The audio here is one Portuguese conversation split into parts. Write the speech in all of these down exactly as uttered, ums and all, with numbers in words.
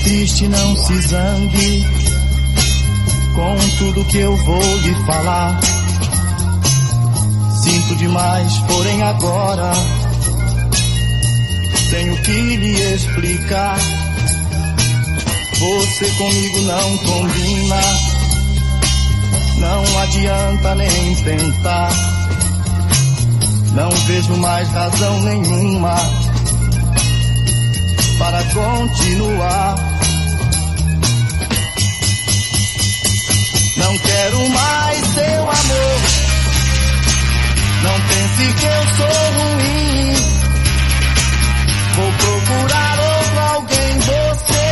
triste, não se zangue com tudo que eu vou lhe falar. Sinto demais, porém agora tenho que lhe explicar. Você comigo não combina, não adianta nem tentar. Não vejo mais razão nenhuma para continuar. Não quero mais seu amor, não pense que eu sou ruim. Vou procurar outro alguém, você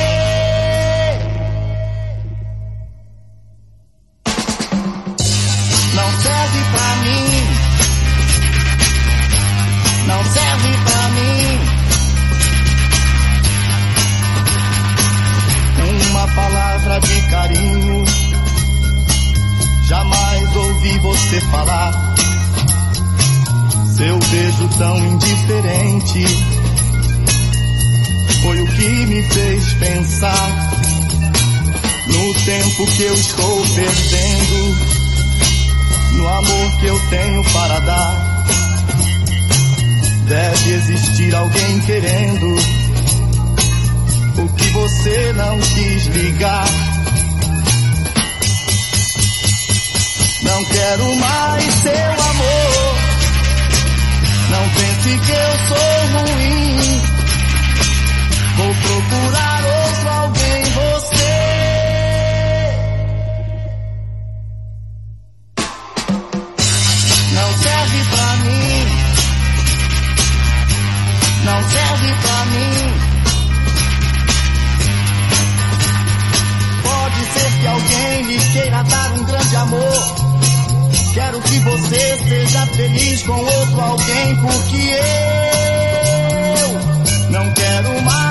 não serve pra mim, não serve pra mim. Uma palavra de carinho jamais ouvi você falar. Seu beijo tão indiferente foi o que me fez pensar no tempo que eu estou perdendo, no amor que eu tenho para dar. Deve existir alguém querendo o que você não quis ligar. Não quero mais seu amor, não pense que eu sou ruim. Vou procurar outro alguém, você não serve pra mim, não serve pra mim. Pode ser que alguém lhe queira dar um grande amor. Quero que você seja feliz com outro alguém, porque eu não quero mais